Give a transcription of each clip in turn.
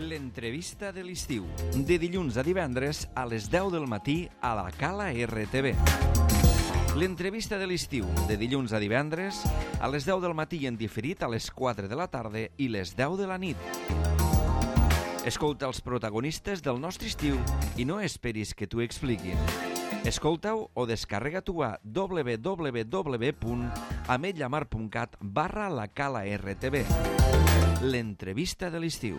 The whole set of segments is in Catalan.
L'entrevista de l'estiu, de dilluns a divendres a les 10 del matí a la Cala RTV. L'entrevista de l'estiu, de dilluns a divendres a les 10 del matí i en diferit a les 4 de la tarda i les 10 de la nit. Escolta els protagonistes del nostre estiu i no esperis que t'ho expliquin. Escolta-ho o descarrega-t'ho a www.ametlamar.cat/la Cala RTV. L'entrevista de l'estiu.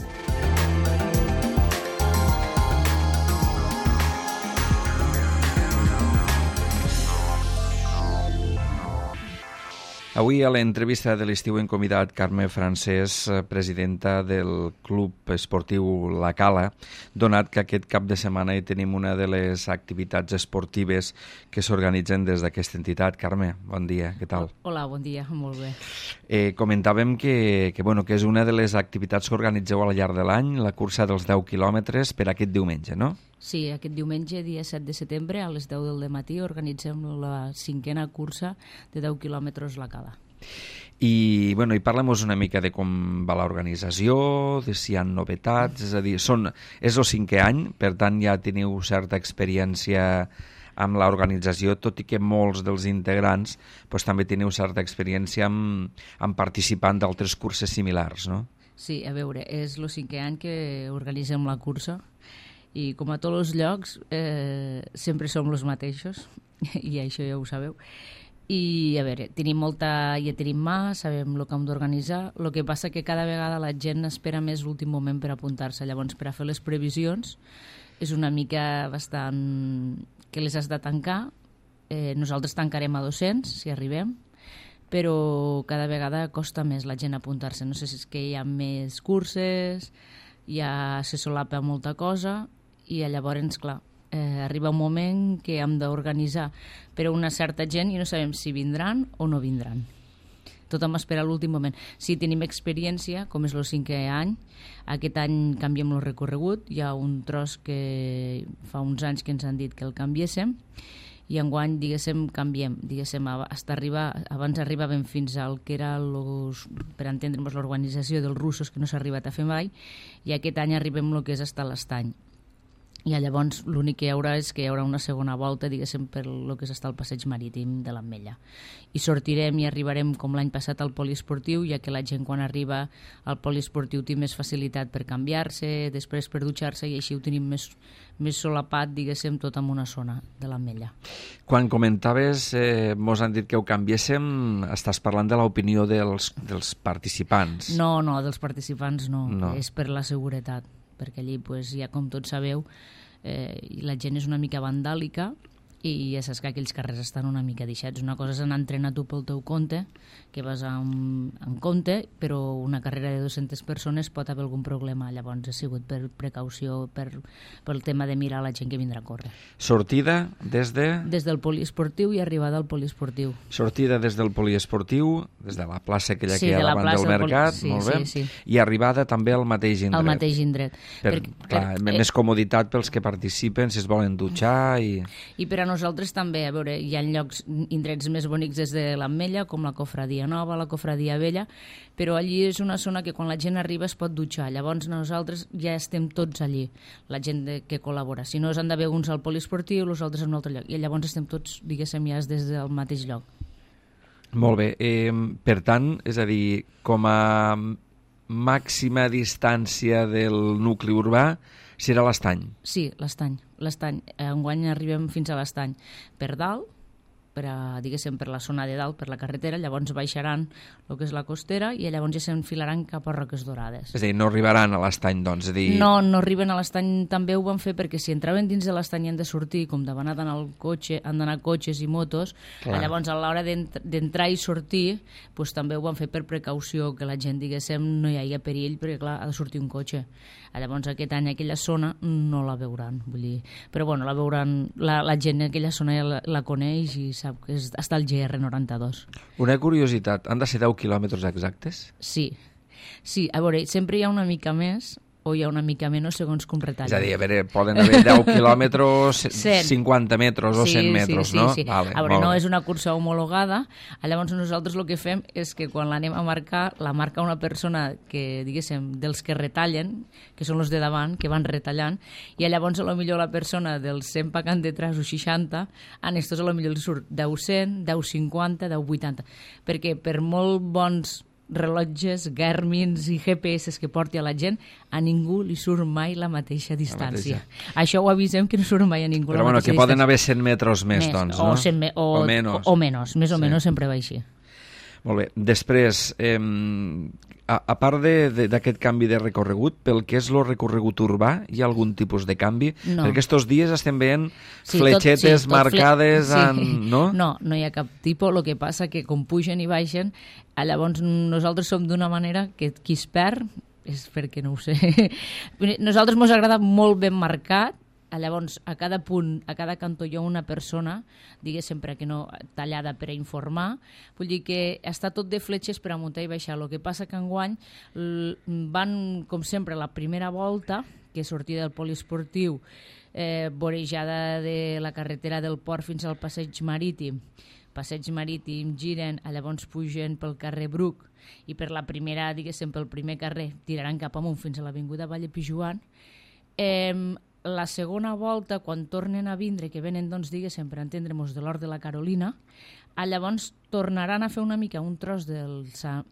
Avui a l'entrevista de l'estiu hem convidat Carme Francés, presidenta del Club Esportiu La Cala, donat que aquest cap de setmana hi tenim una de les activitats esportives que s'organitzen des d'aquesta entitat. Carme, bon dia, què tal? Hola, bon dia, molt bé. Comentàvem que és una de les activitats que organitzeu al llarg de l'any, la cursa dels 10 quilòmetres per aquest diumenge, no? Sí, aquest diumenge, dia 7 de setembre, a les 10 del matí, organitzem la 5a cursa de 10 quilòmetres La Cala. I parlem-nos una mica de com va l'organització, de si hi ha novetats, és a dir, és el 5è any, per tant ja teniu certa experiència amb l'organització, tot i que molts dels integrants també teniu certa experiència en participant d'altres curses similars, no? Sí, a veure, és el 5è any que organitzem la cursa i com a tots els llocs sempre som els mateixos i això ja ho sabeu. I a veure, ja tenim mà, sabem el que hem d'organitzar, el que passa que cada vegada la gent espera més l'últim moment per apuntar-se, llavors per a fer les previsions és una mica bastant que les has de tancar. Nosaltres tancarem a 200 si arribem, però cada vegada costa més la gent apuntar-se. No sé si és que hi ha més curses, ja se solapa molta cosa i llavors, clar, arriba un moment que hem d'organitzar per a una certa gent i no sabem si vindran o no vindran. Tothom espera l'últim moment. Si tenim experiència, com és el 5è any, aquest any canviem el recorregut, hi ha un tros que fa uns anys que ens han dit que el canviéssim i enguany, canviem, abans arribàvem fins al que era, per entendre'ns, l'organització dels russos, que no s'ha arribat a fer mai, i aquest any arribem el que és hasta l'Estany. I llavors l'únic que hi haurà és que hi haurà una segona volta, per el que és estar al passeig marítim de l'Ametlla. I sortirem i arribarem com l'any passat al poliesportiu, ja que la gent quan arriba al poliesportiu té més facilitat per canviar-se, després per dutxar-se, i així ho tenim més solapat, tot en una zona de l'Ametlla. Quan comentaves, mos han dit que ho canviéssim, estàs parlant de l'opinió dels participants. No, dels participants no. És per la seguretat, perquè allí, ja com tots sabeu, la gent és una mica vandàlica i ja saps que aquells carrers estan una mica deixats. Una cosa és anar a entrenar tu pel teu compte, que vas en compte, però una carrera de 200 persones pot haver algun problema. Llavors ha sigut per precaució, pel tema de mirar la gent que vindrà a córrer. Sortida des del poliesportiu i arribada al poliesportiu. Sortida des del poliesportiu, des de la plaça aquella que hi ha davant del mercat, molt bé, sí. I arribada també al mateix indret. Al mateix indret. Més comoditat pels que participen, si es volen dutxar i per a nosaltres també, a veure, hi ha indrets més bonics des de l'Ametlla, com la Cofradia Nova, la Cofradia Vella, però allí és una zona que quan la gent arriba es pot dutxar. Llavors nosaltres ja estem tots allí, la gent que col·labora. Si no, s'han d'haver uns al poliesportiu, els altres en un altre lloc. I llavors estem tots, ja des del mateix lloc. Molt bé. Per tant, és a dir, com a màxima distància del nucli urbà serà l'Estany? Sí, l'Estany. Enguany arribem fins a l'Estany. Per dalt, per la zona de dalt, per la carretera, llavors baixaran el que és la costera i llavors ja s'enfilaran cap a Roques Dorades. És a dir, no arribaran a l'Estany, doncs? No arriben a l'Estany, també ho van fer perquè si entraven dins de l'Estany i han de sortir, com davant han d'anar cotxes i motos, llavors a l'hora d'entrar i sortir, també ho van fer per precaució, que la gent, no hi hagi perill, perquè clar, ha de sortir un cotxe. Llavors aquest any aquella zona no la veuran, però la veuran, la gent en aquella zona ja la coneix i sap que està al GR92. Una curiositat, han de ser 10 quilòmetres exactes? Sí, a veure, sempre hi ha una mica més, o hi ha una mica menys segons com retallen. És a dir, a veure, poden haver 10 quilòmetres, 50 metres o 100 metres, no? Sí. Vale, a veure, no és una cursa homologada, llavors nosaltres el que fem és que quan l'anem a marcar, la marca una persona que, diguéssim, dels que retallen, que són els de davant, que van retallant, i llavors potser la persona dels 100 pagant detrás o 60, a estos potser li surt 10-100, 10-50, 10-80, perquè per molt bons rellotges, Garmins i GPS que porti a la gent, a ningú li surt mai la mateixa distància. Això ho avisem que no surt mai a ningú la mateixa distància. Però bueno, que poden haver 100 metres més, doncs, no? O menys. O menys, més o menys sempre va així. Molt bé. Després, a part d'aquest canvi de recorregut, pel que és el recorregut urbà, hi ha algun tipus de canvi? No. Perquè aquests dies estem veient fletxetes marcades no? No hi ha cap tipus. El que passa que com pugen i baixen, llavors nosaltres som d'una manera que qui es perd és perquè no ho sé. Nosaltres ens agrada molt ben marcat. Llavors, a cada punt, a cada cantó hi ha una persona, diguéssim, que no tallada per a informar. Vull dir que està tot de fletxes per a muntar i baixar. El que passa que enguany van, com sempre, la primera volta, que sortia del poliesportiu, vorejada de la carretera del port fins al passeig marítim, giren, llavors pugen pel carrer Bruc i per la primera, diguéssim, pel primer carrer tiraran cap amunt fins a l'avinguda Valle Pijuan. La segona volta, quan tornen a vindre, que venen, doncs, diguéssim, per entendre-nos de l'Hort de la Carolina, llavors tornaran a fer una mica un tros del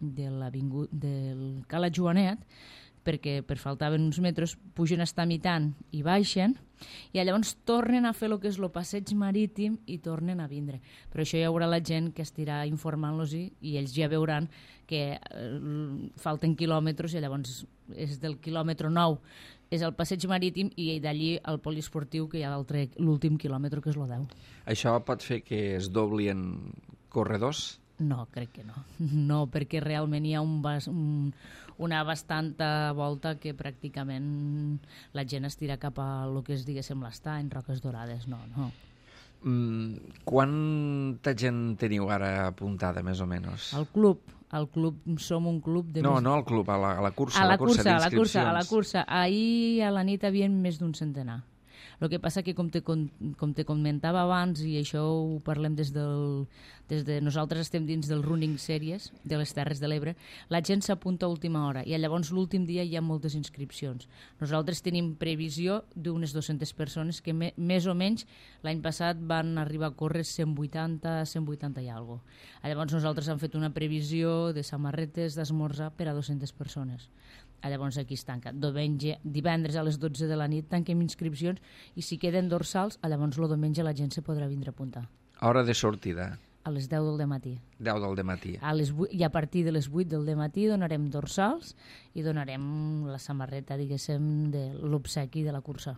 Cala Joanet, perquè per faltaven uns metres, pugen hasta mitant i baixen, i llavors tornen a fer el que és el passeig marítim i tornen a vindre. Però això hi haurà la gent que estirà informant-los i ells ja veuran que falten quilòmetres i llavors és del quilòmetre 9 és el passeig marítim i d'allí el poliesportiu, que hi ha l'últim quilòmetre, que és el 10. Això pot fer que es doblin corredors? No, crec que no. No, perquè realment hi ha una bastanta volta que pràcticament la gent es tira cap a el que és, diguéssim, l'estany, Roques Dorades. No. Quanta gent teniu ara apuntada, més o menys? Al club som un club de... No, no al club, a la cursa. A la cursa. Ahir a la nit hi havia més d'un centenar. El que passa que, com te comentava abans, i això ho parlem des de nosaltres estem dins del Running Series de les Terres de l'Ebre, la gent s'apunta a última hora i llavors l'últim dia hi ha moltes inscripcions. Nosaltres tenim previsió d'unes 200 persones que més o menys l'any passat van arribar a córrer 180 i alguna cosa. Llavors nosaltres hem fet una previsió de samarretes d'esmorzar per a 200 persones. Llavors aquí es tanca. Divendres a les 12 de la nit tanquem inscripcions i si queden dorsals, llavors el diumenge la gent se podrà vindre a apuntar. Hora de sortida? A les 10 del dematí. 10 del dematí. I a partir de les 8 del dematí donarem dorsals i donarem la samarreta, diguéssim, de l'obsequi de la cursa.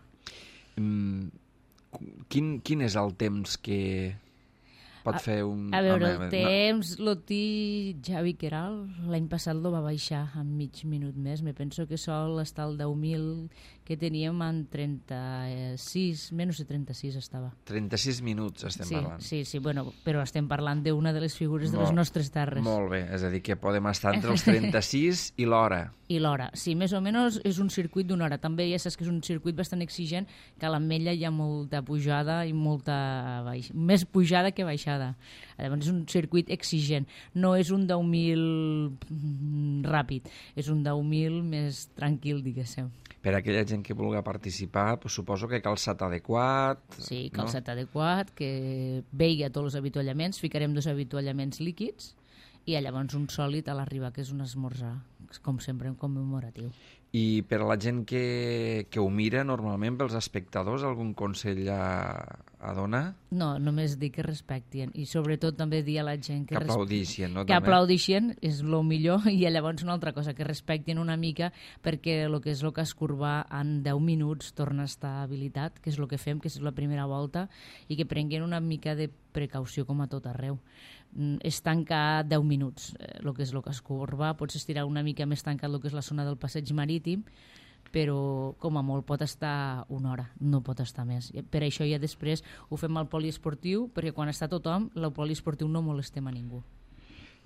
Quin és el temps que pot fer un... A veure, el temps, l'Oti Javi Queral, l'any passat lo va baixar en mig minut més. Me penso que sol està al 10.000 que teníem en 36, menys de 36 estava. 36 minuts estem parlant. Sí, bueno, però estem parlant d'una de les figures de les nostres terres. Molt bé, és a dir, que podem estar entre els 36 i l'hora. I l'hora, sí, més o menys és un circuit d'una hora. També ja saps que és un circuit bastant exigent, que a l'Ametlla hi ha molta pujada i més pujada que baixada. Llavors és un circuit exigent. No és un 10.000 ràpid, és un 10.000 més tranquil, diguéssim. Per a aquella gent que vulgui participar, suposo que calçat adequat... Sí, calçat adequat, que vegi tots els avituallaments. Ficarem 2 avituallaments líquids i llavors un sòlid a l'arribar, que és un esmorzar, com sempre, en commemoratiu. I per a la gent que ho mira, normalment, pels espectadors, algun consell a donar? No, només dir que respectin. I sobretot també dir a la gent que aplaudixen, no? Que aplaudixen és el millor. I llavors una altra cosa, que respectin una mica, perquè el que és el cas urbà en 10 minuts torna a estar habilitat, que és el que fem, que és la primera volta, i que prenguin una mica de precaució com a tot arreu. És tancar 10 minuts, el que és el casco urbà, pots estirar una mica més tancat el que és la zona del passeig marítim, però com a molt pot estar una hora, no pot estar més. Per això ja després ho fem al poliesportiu, perquè quan està tothom, el poliesportiu no molestem a ningú.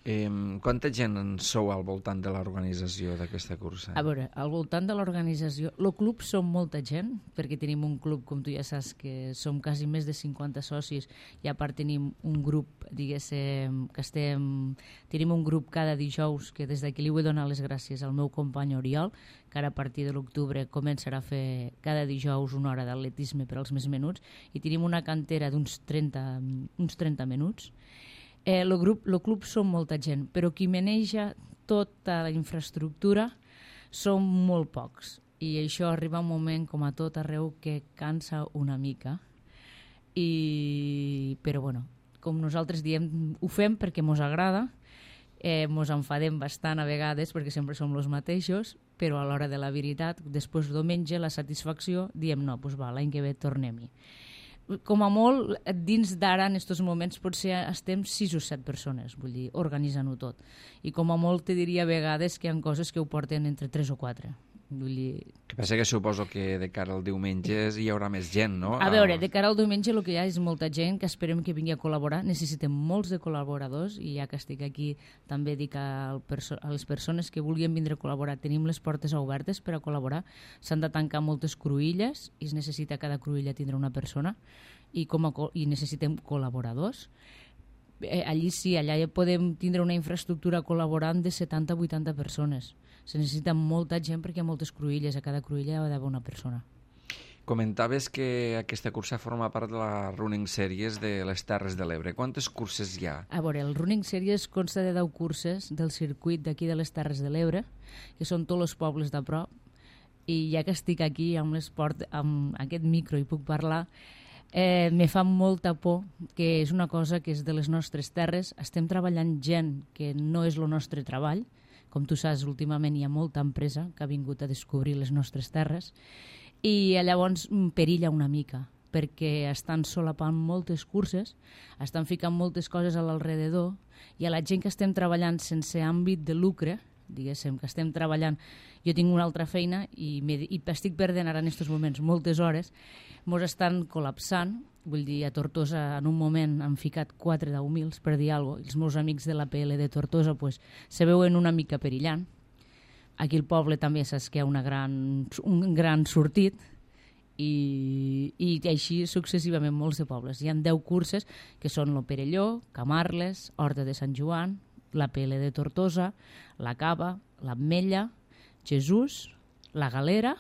Quanta gent sou al voltant de l'organització d'aquesta cursa? A veure, al voltant de l'organització, el club som molta gent, perquè tenim un club, com tu ja saps, que som quasi més de 50 socis, i a part tenim un grup, diguéssim, tenim un grup cada dijous, que des d'aquí li vull donar les gràcies al meu company Oriol, que ara a partir de l'octubre començarà a fer cada dijous una hora d'atletisme per als més menuts, i tenim una cantera d'uns 30 minuts. El club som molta gent, però qui maneja tota la infraestructura som molt pocs. I això arriba un moment, com a tot arreu, que cansa una mica. Però bueno, com nosaltres diem, ho fem perquè mos agrada, mos enfadem bastant a vegades perquè sempre som els mateixos, però a l'hora de la veritat, després diumenge, la satisfacció, diem no, doncs va, l'any que ve tornem-hi. Com a molt, dins d'ara, en aquests moments, potser estem 6 o 7 persones, vull dir, organitzant-ho tot. I com a molt te diria a vegades que hi ha coses que ho porten entre 3 o 4. Vull dir... Que passa que suposo que de cara al diumenge hi haurà més gent, no? A veure, de cara al diumenge el que hi ha és molta gent que esperem que vingui a col·laborar. Necessitem molts de col·laboradors i ja que estic aquí també dic a les persones que vulguin vindre a col·laborar, tenim les portes obertes per a col·laborar. S'han de tancar moltes cruïlles i es necessita cada cruïlla tindre una persona i necessitem col·laboradors. Allí sí, allà ja podem tindre una infraestructura col·laborant de 70 a 80 persones. Se necessita molta gent perquè hi ha moltes cruïlles, a cada cruïlla hi ha d'haver una persona. Comentaves que aquesta cursa forma part de la Running Series de les Terres de l'Ebre. Quantes curses hi ha? A veure, el Running Series consta de 10 curses del circuit d'aquí de les Terres de l'Ebre, que són tots els pobles de prop, i ja que estic aquí amb l'esport, amb aquest micro i puc parlar, me fa molta por, que és una cosa que és de les nostres terres. Estem treballant gent que no és el nostre treball. Com tu saps, últimament hi ha molta empresa que ha vingut a descobrir les nostres terres i llavors perilla una mica perquè estan solapant moltes curses, estan ficant moltes coses a l'alrededor i a la gent que estem treballant sense àmbit de lucre, diguéssim, que estem treballant... Jo tinc una altra feina i estic perdent ara en aquests moments moltes hores, mos estan col·lapsant. Vull dir, a Tortosa en un moment han ficat 4 10.000 per dir alguna cosa, i els meus amics de l'APL de Tortosa pues, se veuen una mica perillant. Aquí al poble també saps que hi ha un gran sortit i així successivament molts de pobles. Hi ha 10 curses que són lo Perelló, Camarles, Horta de Sant Joan, l'APL de Tortosa, la Cava, l'Ametlla, Jesús, la Galera,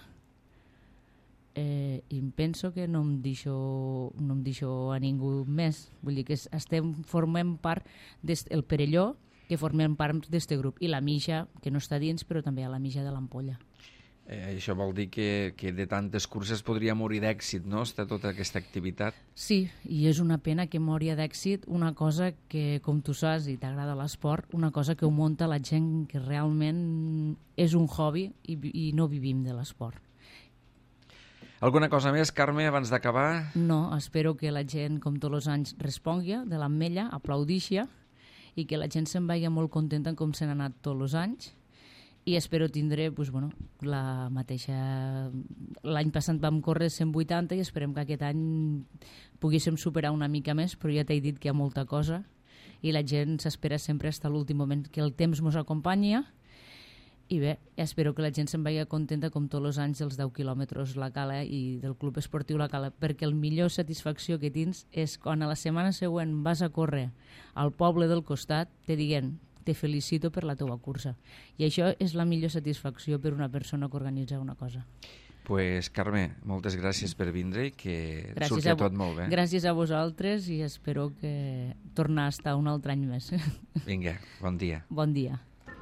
i em penso que no em deixo a ningú més. Vull dir que formem part del Perelló, que formem part d'aquest grup, i la Mija, que no està dins, però també hi ha la Mija de l'Ampolla. Això vol dir que de tantes curses podria morir d'èxit, no?, tota aquesta activitat. Sí, i és una pena que mori d'èxit una cosa que, com tu saps, i t'agrada l'esport, una cosa que ho munta la gent que realment és un hobby i no vivim de l'esport. Alguna cosa més, Carme, abans d'acabar? No, espero que la gent, com tots els anys, respongui de l'Ametlla, aplaudixi, i que la gent se'n vagi molt contenta com s'han anat tots els anys. I espero tindre la mateixa... L'any passat vam córrer 180 i esperem que aquest any poguéssim superar una mica més, però ja t'he dit que hi ha molta cosa i la gent s'espera sempre fins a l'últim moment que el temps ens acompanyi. I bé, espero que la gent se'n vagi contenta com tots els anys dels 10 quilòmetres la Cala i del Club Esportiu la Cala, perquè el millor satisfacció que tens és quan a la setmana següent vas a córrer al poble del costat, te diguen te felicito per la teva cursa. I això és la millor satisfacció per una persona que organitza una cosa. Pues, Carme, moltes gràcies per vindre i que surti tot molt bé. Gràcies a vosaltres i espero que tornar a estar un altre any més. Vinga, bon dia. Bon dia.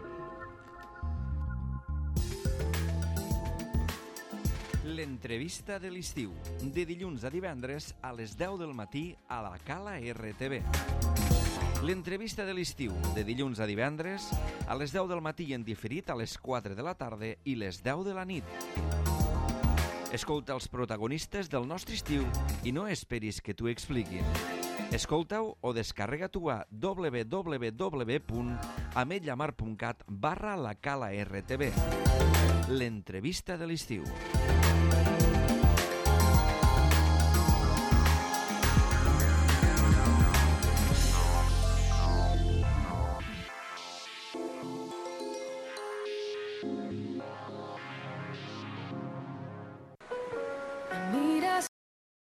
L'entrevista de l'estiu, de dilluns a divendres a les 10 del matí a la Cala RTV. L'entrevista de l'estiu, de dilluns a divendres a les 10 del matí en diferit a les 4 de la tarda i les 10 de la nit. Escolta els protagonistes del nostre estiu i no esperis que t'ho expliquin. Escolta-ho o descarrega-t'ho a www.ametllamar.cat/la Cala RTV. L'entrevista de l'estiu.